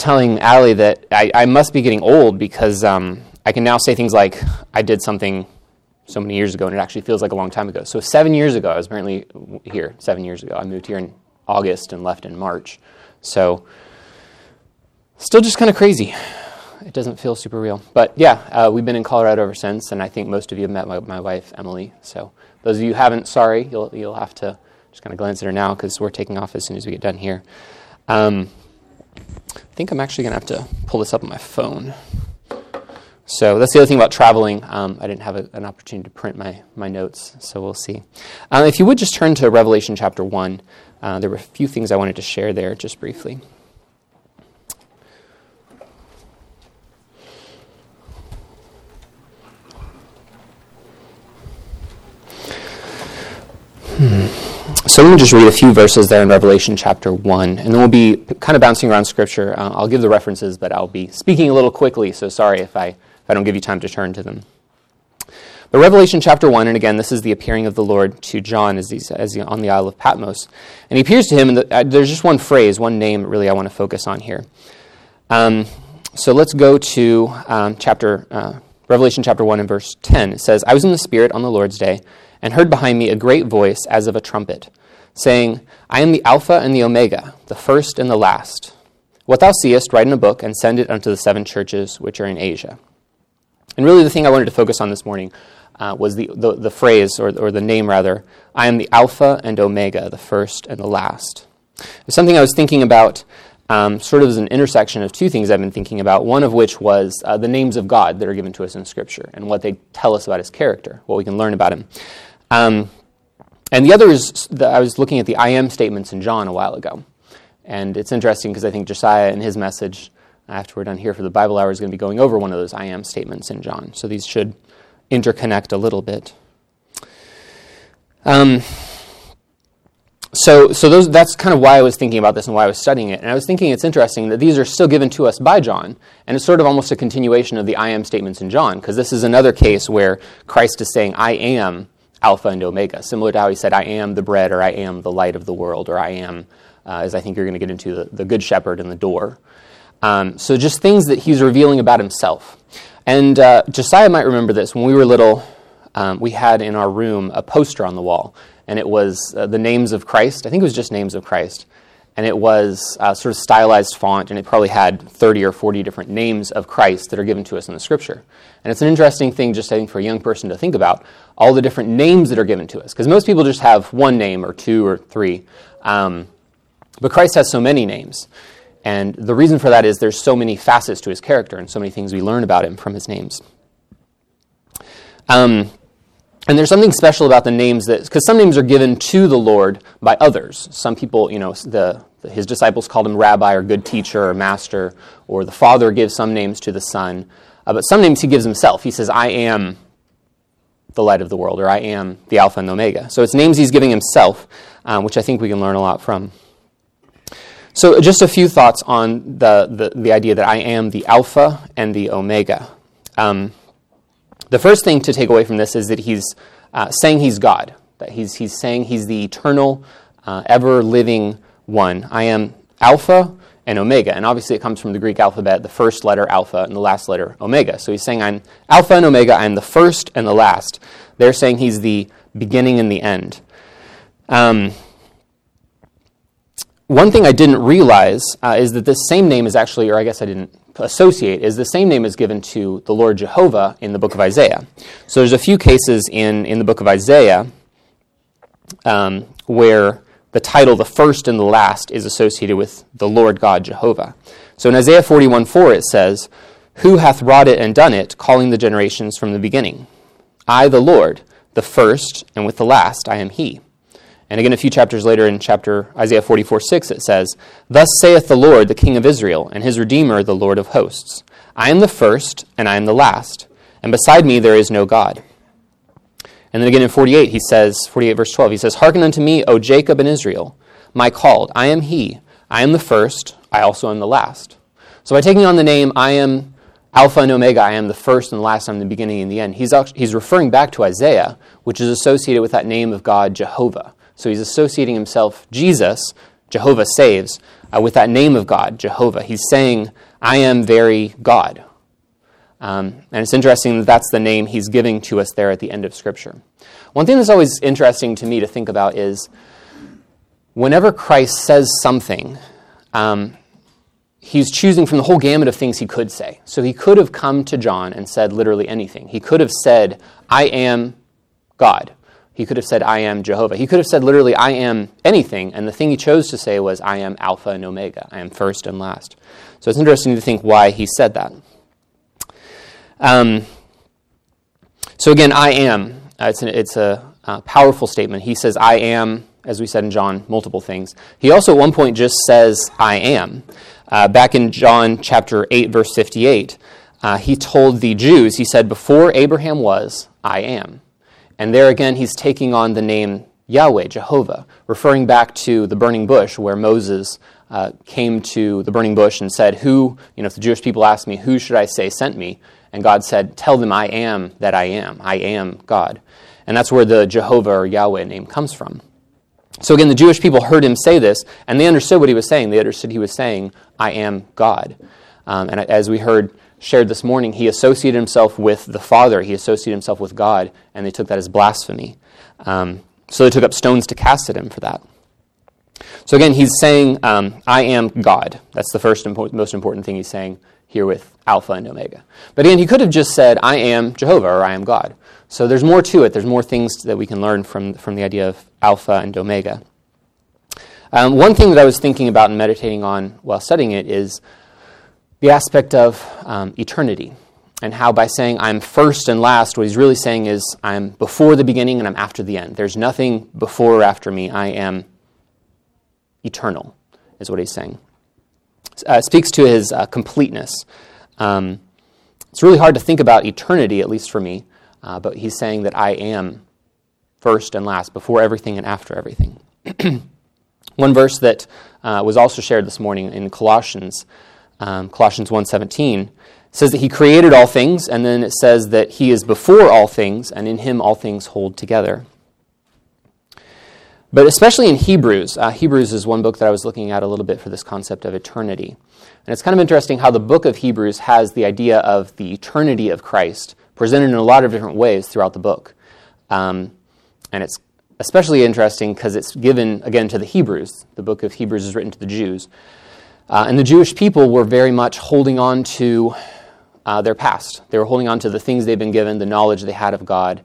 telling Allie that I must be getting old because I can now say things like, I did something so many years ago, and it actually feels like a long time ago. So 7 years ago, I was apparently here, 7 years ago. I moved here in August and left in March. So still just kind of crazy. It doesn't feel super real. But yeah, we've been in Colorado ever since, and I think most of you have met my wife, Emily. So those of you who haven't, sorry, you'll have to just kind of glance at her now because we're taking off as soon as we get done here. I think I'm actually going to have to pull this up on my phone. So that's the other thing about traveling. I didn't have an opportunity to print my notes, so we'll see. If you would just turn to Revelation chapter 1. There were a few things I wanted to share there just briefly. So let me just read a few verses there in Revelation chapter 1, and then we'll be kind of bouncing around Scripture. I'll give the references, but I'll be speaking a little quickly, so sorry if I don't give you time to turn to them. But Revelation chapter 1, and again, this is the appearing of the Lord to John as he's on the Isle of Patmos. And he appears to him, and there's just one phrase, one name really I want to focus on here. So let's go to Revelation chapter 1 and verse 10. It says, I was in the Spirit on the Lord's day, and heard behind me a great voice as of a trumpet, saying, I am the Alpha and the Omega, the first and the last. What thou seest, write in a book, and send it unto the 7 churches which are in Asia. And really the thing I wanted to focus on this morning was the phrase, or the name rather, I am the Alpha and Omega, the first and the last. It's something I was thinking about sort of as an intersection of two things I've been thinking about, one of which was the names of God that are given to us in Scripture and what they tell us about his character, what we can learn about him. And the other is I was looking at the I am statements in John a while ago. And it's interesting because I think Josiah in his message, after we're done here for the Bible hour, is going to be going over one of those I am statements in John. So these should interconnect a little bit. So that's kind of why I was thinking about this and why I was studying it. And I was thinking it's interesting that these are still given to us by John, and it's sort of almost a continuation of the I am statements in John, because this is another case where Christ is saying, I am Alpha and Omega, similar to how he said, I am the bread, or I am the light of the world, or I am, as I think you're going to get into, the good shepherd and the door. So just things that he's revealing about himself. And Josiah might remember this. When we were little, we had in our room a poster on the wall, and it was the names of Christ. I think it was just names of Christ. And it was sort of stylized font, and it probably had 30 or 40 different names of Christ that are given to us in the Scripture. And it's an interesting thing, just I think, for a young person to think about, all the different names that are given to us. Because most people just have one name or two or three. But Christ has so many names. And the reason for that is there's so many facets to his character and so many things we learn about him from his names. And there's something special about the names because some names are given to the Lord by others. Some people, his disciples called him rabbi or good teacher or master, or the Father gives some names to the Son. But some names he gives himself. He says, I am the light of the world, or I am the Alpha and Omega. So it's names he's giving himself, which I think we can learn a lot from. So just a few thoughts on the idea that I am the Alpha and the Omega. The first thing to take away from this is that he's saying he's God, that he's saying he's the eternal, ever-living one. I am Alpha and Omega, and obviously it comes from the Greek alphabet, the first letter Alpha and the last letter Omega. So he's saying I'm Alpha and Omega, I'm the first and the last. They're saying he's the beginning and the end. One thing I didn't realize is that this same name is actually, or I guess I didn't associate, is the same name is given to the Lord Jehovah in the book of Isaiah. So there's a few cases in the book of Isaiah where the title, the first and the last, is associated with the Lord God Jehovah. So in Isaiah 41:4 it says, Who hath wrought it and done it, calling the generations from the beginning? I, the Lord, the first, and with the last I am he. And again, a few chapters later in Isaiah 44:6, it says, Thus saith the Lord, the King of Israel, and his Redeemer, the Lord of hosts. I am the first, and I am the last, and beside me there is no God. And then again in 48 verse 12, he says, Hearken unto me, O Jacob and Israel, my called, I am he, I am the first, I also am the last. So by taking on the name, I am Alpha and Omega, I am the first and the last, I'm the beginning and the end, he's referring back to Isaiah, which is associated with that name of God, Jehovah. So he's associating himself, Jesus, Jehovah saves, with that name of God, Jehovah. He's saying, I am very God. And it's interesting that that's the name he's giving to us there at the end of Scripture. One thing that's always interesting to me to think about is whenever Christ says something, he's choosing from the whole gamut of things he could say. So he could have come to John and said literally anything. He could have said, I am God. He could have said, I am Jehovah. He could have said literally, I am anything. And the thing he chose to say was, I am Alpha and Omega. I am first and last. So it's interesting to think why he said that. So again, I am. It's a powerful statement. He says, I am, as we said in John, multiple things. He also at one point just says, I am. Back in John chapter 8, verse 58, he told the Jews, he said, before Abraham was, I am. And there again, he's taking on the name Yahweh, Jehovah, referring back to the burning bush where Moses came to the burning bush and said, if the Jewish people asked me, who should I say sent me? And God said, tell them I am that I am. I am God. And that's where the Jehovah or Yahweh name comes from. So again, the Jewish people heard him say this, and they understood what he was saying. They understood he was saying, I am God. And as we heard shared this morning, he associated himself with the Father. He associated himself with God, and they took that as blasphemy. So they took up stones to cast at him for that. So again, he's saying, I am God. That's the first most important thing he's saying here with Alpha and Omega. But again, he could have just said, I am Jehovah, or I am God. So there's more to it. There's more things that we can learn from the idea of Alpha and Omega. One thing that I was thinking about and meditating on while studying it is the aspect of eternity, and how by saying I'm first and last, what he's really saying is I'm before the beginning and I'm after the end. There's nothing before or after me. I am eternal, is what he's saying. It speaks to his completeness. It's really hard to think about eternity, at least for me, but he's saying that I am first and last, before everything and after everything. One verse that was also shared this morning in Colossians 1:17, says that he created all things, and then it says that he is before all things, and in him all things hold together. But especially in Hebrews, Hebrews is one book that I was looking at a little bit for this concept of eternity. And it's kind of interesting how the book of Hebrews has the idea of the eternity of Christ presented in a lot of different ways throughout the book. And it's especially interesting because it's given, again, to the Hebrews. The book of Hebrews is written to the Jews. And the Jewish people were very much holding on to their past. They were holding on to the things they've been given, the knowledge they had of God.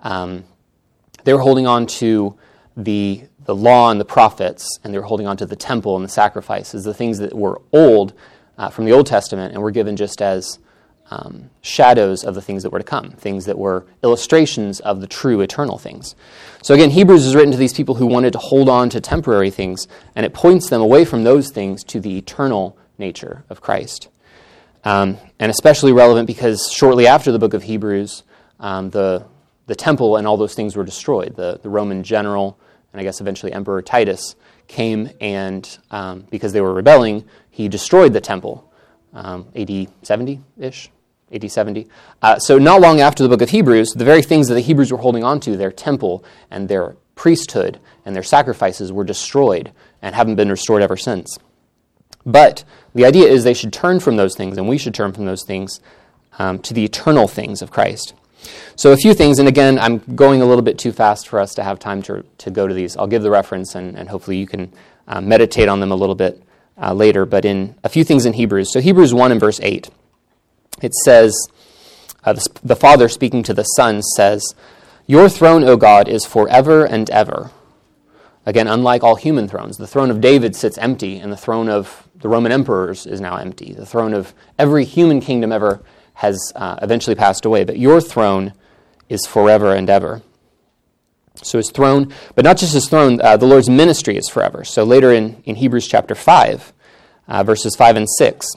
They were holding on to the law and the prophets, and they were holding on to the temple and the sacrifices, the things that were old from the Old Testament and were given just as shadows of the things that were to come, things that were illustrations of the true eternal things. So again, Hebrews is written to these people who wanted to hold on to temporary things, and it points them away from those things to the eternal nature of Christ. And especially relevant because shortly after the book of Hebrews, the temple and all those things were destroyed. The Roman general, and I guess eventually Emperor Titus, came and, because they were rebelling, he destroyed the temple, AD 70-ish. AD 70. So not long after the book of Hebrews, the very things that the Hebrews were holding on to, their temple and their priesthood and their sacrifices, were destroyed and haven't been restored ever since. But the idea is they should turn from those things, and we should turn from those things to the eternal things of Christ. So a few things, and again, I'm going a little bit too fast for us to have time to go to these. I'll give the reference, and hopefully you can meditate on them a little bit later, but in a few things in Hebrews. So Hebrews 1 and verse 8. It says, the Father speaking to the Son says, "Your throne, O God, is forever and ever." Again, unlike all human thrones, the throne of David sits empty, and the throne of the Roman emperors is now empty. The throne of every human kingdom ever has eventually passed away, but your throne is forever and ever. So his throne, but not just his throne, the Lord's ministry is forever. So later in Hebrews chapter 5, verses 5 and 6,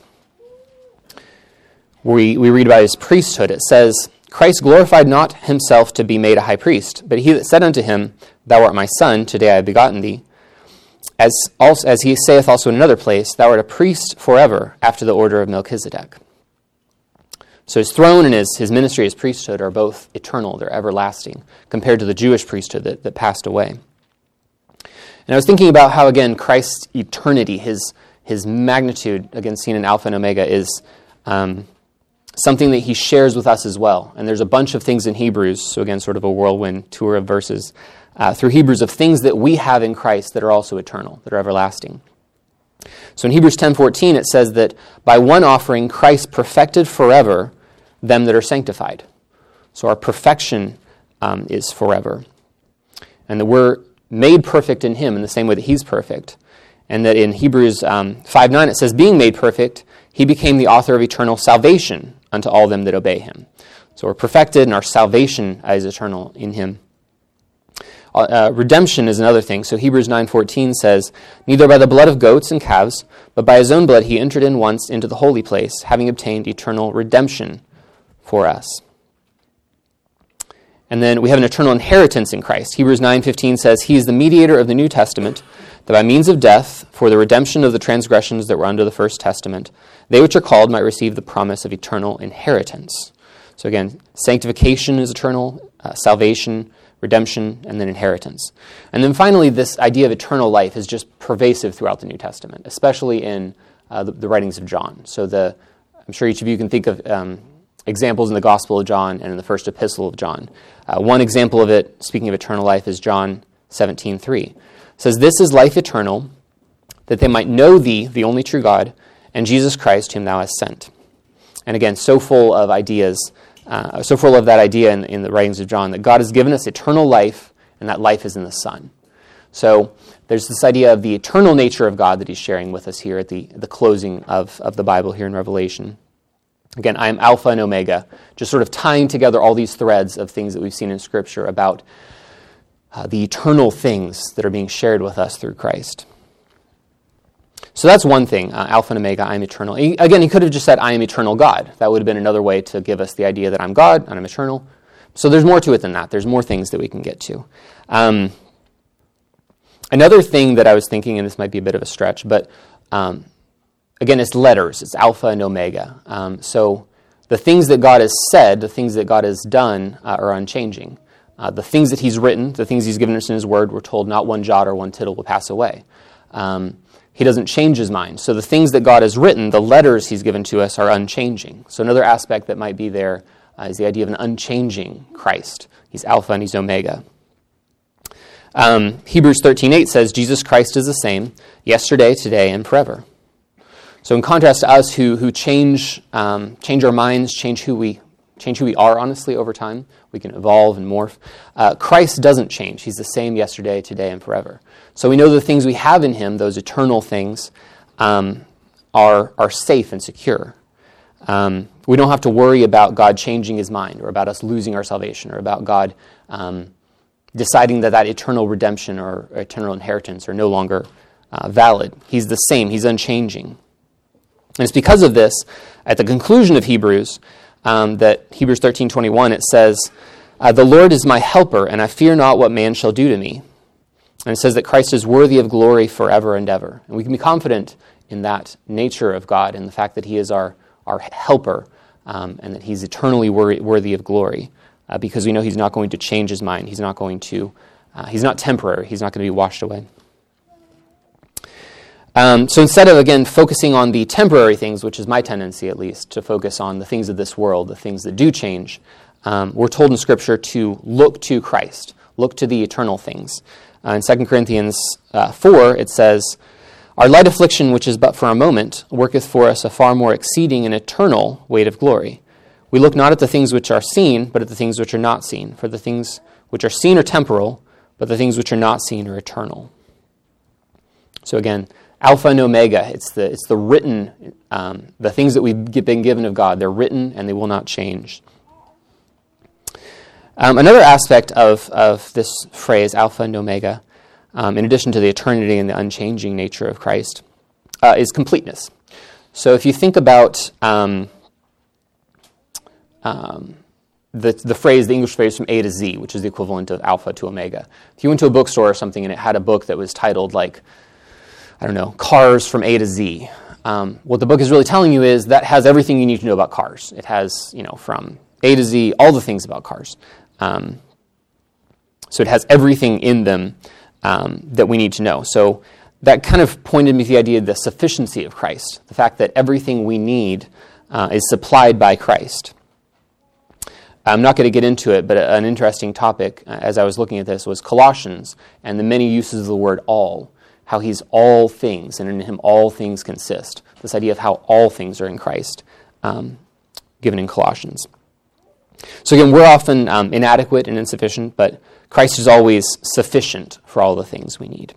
we read about his priesthood. It says, "Christ glorified not himself to be made a high priest, but he that said unto him, Thou art my son, today I have begotten thee. As he saith also in another place, Thou art a priest forever, after the order of Melchizedek." So his throne and his ministry, his priesthood, are both eternal. They're everlasting, compared to the Jewish priesthood that passed away. And I was thinking about how, again, Christ's eternity, his magnitude, again, seen in Alpha and Omega, is something that he shares with us as well. And there's a bunch of things in Hebrews, so again, sort of a whirlwind tour of verses, through Hebrews of things that we have in Christ that are also eternal, that are everlasting. So in Hebrews 10:14, it says that by one offering, Christ perfected forever them that are sanctified. So our perfection is forever. And that we're made perfect in him in the same way that he's perfect. And that in Hebrews 5:9, it says, being made perfect, he became the author of eternal salvation unto all them that obey him. So we're perfected, and our salvation is eternal in him. Redemption is another thing. So Hebrews 9:14 says, neither by the blood of goats and calves, but by his own blood he entered in once into the holy place, having obtained eternal redemption for us. And then we have an eternal inheritance in Christ. Hebrews 9:15 says, he is the mediator of the New Testament, that by means of death, for the redemption of the transgressions that were under the first testament, they which are called might receive the promise of eternal inheritance. So again, sanctification is eternal, salvation, redemption, and then inheritance. And then finally, this idea of eternal life is just pervasive throughout the New Testament, especially in the writings of John. So I'm sure each of you can think of examples in the Gospel of John and in the first epistle of John. One example of it, speaking of eternal life, is John 17:3. It says, this is life eternal, that they might know thee, the only true God, and Jesus Christ, whom thou hast sent. And again, so full of ideas, so full of that idea in the writings of John, that God has given us eternal life, and that life is in the Son. So there's this idea of the eternal nature of God that he's sharing with us here at the closing of the Bible here in Revelation. Again, I am Alpha and Omega, just sort of tying together all these threads of things that we've seen in Scripture about the eternal things that are being shared with us through Christ. So that's one thing, Alpha and Omega, I am eternal. Again, he could have just said, I am eternal God. That would have been another way to give us the idea that I'm God and I'm eternal. So there's more to it than that. There's more things that we can get to. Another thing that I was thinking, and this might be a bit of a stretch, but again, it's letters. It's Alpha and Omega. So the things that God has said, the things that God has done are unchanging. The things that he's written, the things he's given us in his word, we're told not one jot or one tittle will pass away. He doesn't change his mind. So the things that God has written, the letters he's given to us, are unchanging. So another aspect that might be there is the idea of an unchanging Christ. He's Alpha and he's Omega. Hebrews 13:8 says, Jesus Christ is the same yesterday, today, and forever. So in contrast to us who change our minds, change who we are, honestly, over time, we can evolve and morph. Christ doesn't change. He's the same yesterday, today, and forever. So we know the things we have in him, those eternal things, are safe and secure. We don't have to worry about God changing his mind, or about us losing our salvation, or about God deciding that eternal redemption or eternal inheritance are no longer valid. He's the same. He's unchanging. And it's because of this, at the conclusion of Hebrews, that Hebrews 13:21, it says, the Lord is my helper, and I fear not what man shall do to me. And it says that Christ is worthy of glory forever and ever. And we can be confident in that nature of God and the fact that he is our helper, and that he's eternally worthy of glory, because we know he's not going to change his mind. He's not temporary. He's not going to be washed away. So instead of, again, focusing on the temporary things, which is my tendency at least, to focus on the things of this world, the things that do change, we're told in Scripture to look to Christ, look to the eternal things. In 2 Corinthians 4, it says, our light affliction, which is but for a moment, worketh for us a far more exceeding and eternal weight of glory. We look not at the things which are seen, but at the things which are not seen. For the things which are seen are temporal, but the things which are not seen are eternal. So again, Alpha and Omega, it's the written, the things that we've been given of God. They're written and they will not change. Another aspect of this phrase, Alpha and Omega, in addition to the eternity and the unchanging nature of Christ, is completeness. So if you think about the phrase, the English phrase from A to Z, which is the equivalent of Alpha to Omega. If you went to a bookstore or something and it had a book that was titled like, I don't know, Cars from A to Z. What the book is really telling you is that has everything you need to know about cars. It has, from A to Z, all the things about cars. So it has everything in them that we need to know. So that kind of pointed me to the idea of the sufficiency of Christ, the fact that everything we need is supplied by Christ. I'm not going to get into it, but an interesting topic as I was looking at this was Colossians and the many uses of the word all, how he's all things, and in him all things consist. This idea of how all things are in Christ, given in Colossians. So again, we're often inadequate and insufficient, but Christ is always sufficient for all the things we need.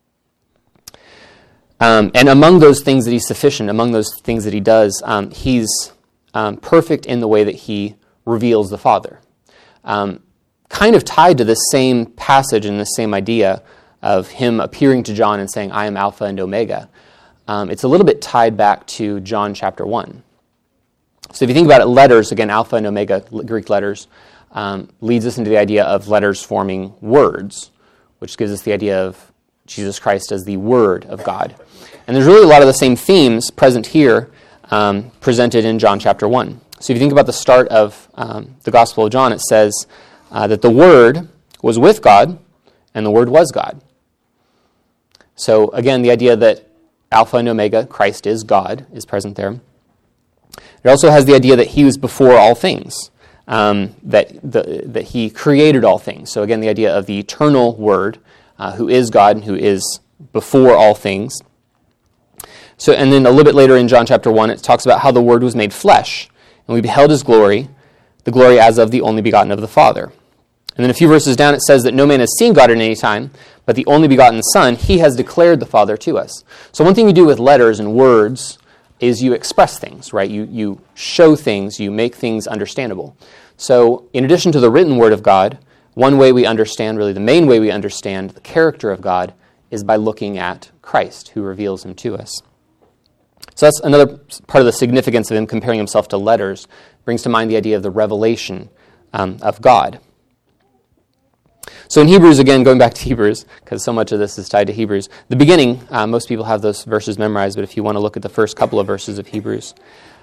And among those things that he's sufficient, among those things that he does, he's perfect in the way that he reveals the Father. Kind of tied to this same passage and this same idea of him appearing to John and saying, I am Alpha and Omega. It's a little bit tied back to John chapter 1. So if you think about it, letters, again, Alpha and Omega, Greek letters, leads us into the idea of letters forming words, which gives us the idea of Jesus Christ as the Word of God. And there's really a lot of the same themes present here, presented in John chapter 1. So if you think about the start of the Gospel of John, it says that the Word was with God, and the Word was God. So again, the idea that Alpha and Omega, Christ is God, is present there. It also has the idea that he was before all things, that he created all things. So again, the idea of the eternal Word, who is God and who is before all things. So, and then a little bit later in John chapter 1, it talks about how the Word was made flesh, and we beheld his glory, the glory as of the only begotten of the Father. And then a few verses down, it says that no man has seen God at any time, but the only begotten Son, he has declared the Father to us. So one thing you do with letters and words is you express things, right? You show things, you make things understandable. So in addition to the written word of God, one way we understand, really the main way we understand the character of God is by looking at Christ, who reveals him to us. So that's another part of the significance of him comparing himself to letters, brings to mind the idea of the revelation of God. So in Hebrews, again, going back to Hebrews, because so much of this is tied to Hebrews, the beginning, most people have those verses memorized, but if you want to look at the first couple of verses of Hebrews,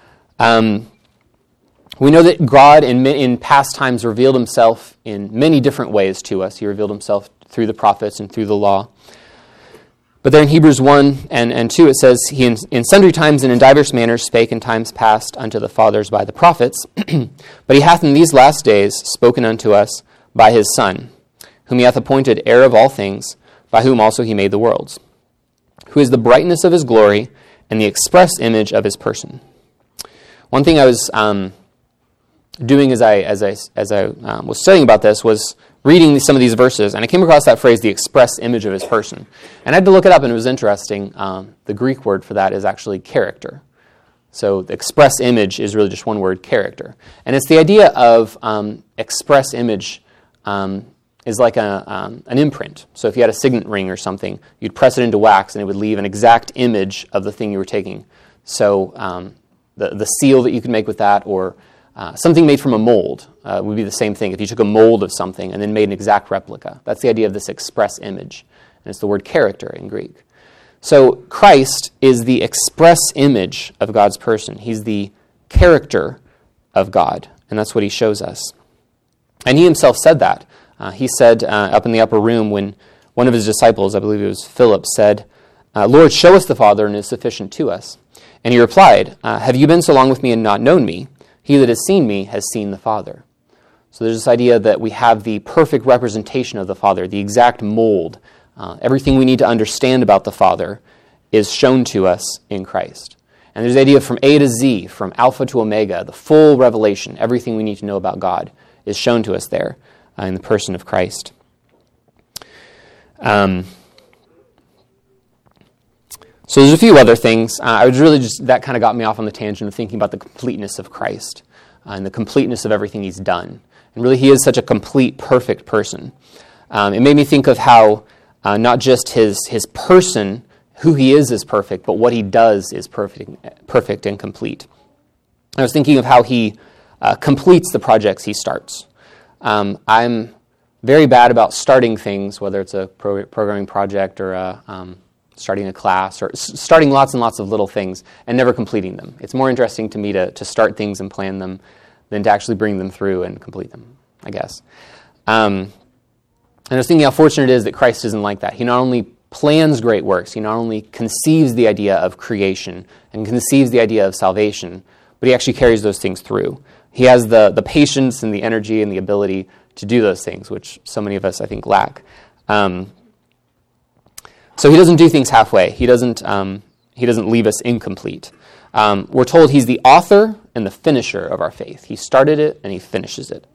we know that God in past times revealed himself in many different ways to us. He revealed himself through the prophets and through the law. But there in Hebrews 1 and 2 it says, He in sundry times and in divers manners spake in times past unto the fathers by the prophets, but he hath in these last days spoken unto us by his Son, whom he hath appointed heir of all things, by whom also he made the worlds, who is the brightness of his glory and the express image of his person. One thing I was doing as I was studying about this was reading some of these verses, and I came across that phrase, the express image of his person. And I had to look it up, and it was interesting. The Greek word for that is actually character. So the express image is really just one word, character. And it's the idea of express image is like an imprint. So if you had a signet ring or something, you'd press it into wax, and it would leave an exact image of the thing you were taking. So the seal that you could make with that, or something made from a mold would be the same thing. If you took a mold of something and then made an exact replica. That's the idea of this express image. And it's the word character in Greek. So Christ is the express image of God's person. He's the character of God. And that's what he shows us. And he himself said that. He said up in the upper room when one of his disciples, I believe it was Philip, said, Lord, show us the Father and it is sufficient to us. And he replied, have you been so long with me and not known me? He that has seen me has seen the Father. So there's this idea that we have the perfect representation of the Father, the exact mold. Everything we need to understand about the Father is shown to us in Christ. And there's the idea from A to Z, from Alpha to Omega, the full revelation, everything we need to know about God is shown to us there in the person of Christ. So there's a few other things. I was really that kind of got me off on the tangent of thinking about the completeness of Christ and the completeness of everything he's done. And really, he is such a complete, perfect person. It made me think of how not just his person, who he is perfect, but what he does is perfect and complete. I was thinking of how he completes the projects he starts. I'm very bad about starting things, whether it's a programming project or starting a class, or starting lots and lots of little things and never completing them. It's more interesting to me to start things and plan them than to actually bring them through and complete them, I guess. And I was thinking how fortunate it is that Christ isn't like that. He not only plans great works, he not only conceives the idea of creation and conceives the idea of salvation, but he actually carries those things through. He has the patience and the energy and the ability to do those things, which so many of us, I think, lack. So he doesn't do things halfway. He doesn't leave us incomplete. We're told he's the author and the finisher of our faith. He started it and he finishes it.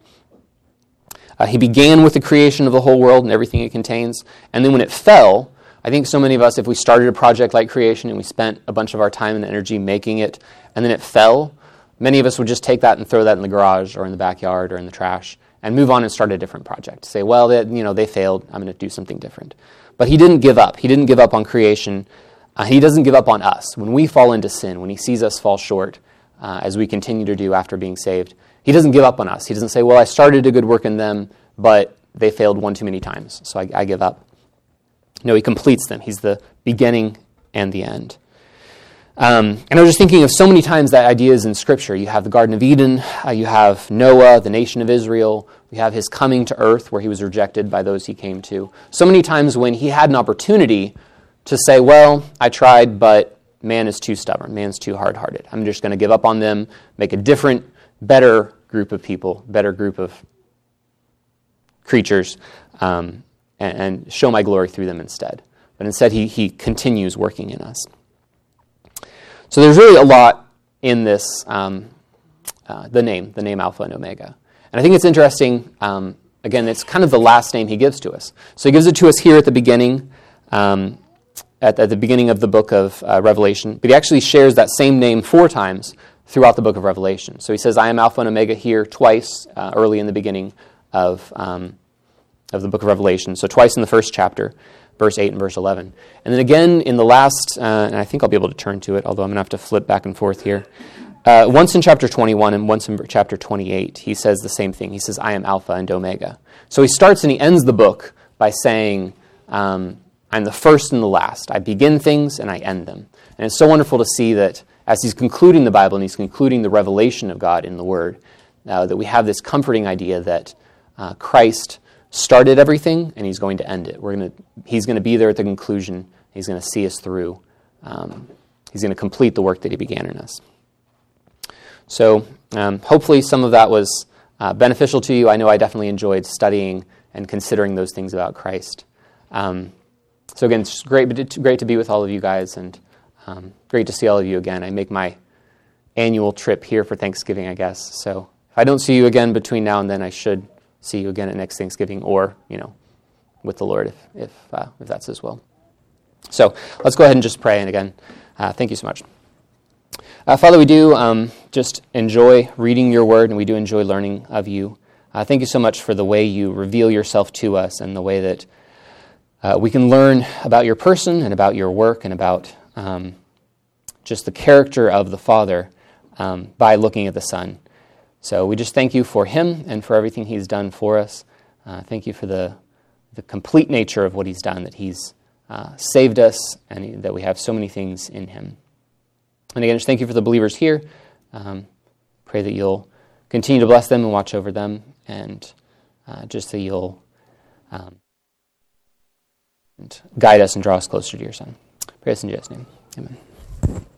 He began with the creation of the whole world and everything it contains. And then when it fell, I think so many of us, if we started a project like creation and we spent a bunch of our time and energy making it, and then it fell, many of us would just take that and throw that in the garage or in the backyard or in the trash and move on and start a different project. Say, well, they failed. I'm going to do something different. But he didn't give up. He didn't give up on creation. He doesn't give up on us. When we fall into sin, when he sees us fall short, as we continue to do after being saved, he doesn't give up on us. He doesn't say, well, I started a good work in them, but they failed one too many times, so I give up. No, he completes them. He's the beginning and the end. And I was just thinking of so many times that idea is in Scripture. You have the Garden of Eden, you have Noah, the nation of Israel, we have his coming to earth where he was rejected by those he came to. So many times when he had an opportunity to say, well, I tried, but man is too stubborn, man's too hard-hearted. I'm just going to give up on them, make a different, better group of people, better group of creatures, and show my glory through them instead. But instead, he continues working in us. So there's really a lot in this, the name Alpha and Omega. And I think it's interesting, again, it's kind of the last name he gives to us. So he gives it to us here at the beginning, at the beginning of the book of Revelation, but he actually shares that same name 4 times throughout the book of Revelation. So he says, I am Alpha and Omega here twice, early in the beginning of the book of Revelation. So twice in the first chapter, verse 8 and verse 11. And then again in the last, and I think I'll be able to turn to it, although I'm going to have to flip back and forth here. Once in chapter 21 and once in chapter 28, he says the same thing. He says, I am Alpha and Omega. So he starts and he ends the book by saying, I'm the first and the last. I begin things and I end them. And it's so wonderful to see that as he's concluding the Bible and he's concluding the revelation of God in the Word, that we have this comforting idea that Christ started everything and he's going to end it. He's going to be there at the conclusion. He's going to see us through. He's going to complete the work that he began in us. So hopefully some of that was beneficial to you. I know I definitely enjoyed studying and considering those things about Christ. So again, it's great to be with all of you guys, and great to see all of you again. I make my annual trip here for Thanksgiving, I guess. So if I don't see you again between now and then, I should see you again at next Thanksgiving, or with the Lord if that's His will. So let's go ahead and just pray. And again, thank you so much. Father, we do just enjoy reading your word, and we do enjoy learning of you. Thank you so much for the way you reveal yourself to us, and the way that we can learn about your person and about your work and about just the character of the Father by looking at the Son. So we just thank you for him and for everything he's done for us. Thank you for the complete nature of what he's done, that he's saved us and that we have so many things in him. And again, just thank you for the believers here. Pray that you'll continue to bless them and watch over them, and just that you'll guide us and draw us closer to your Son. Pray this in Jesus' name. Amen.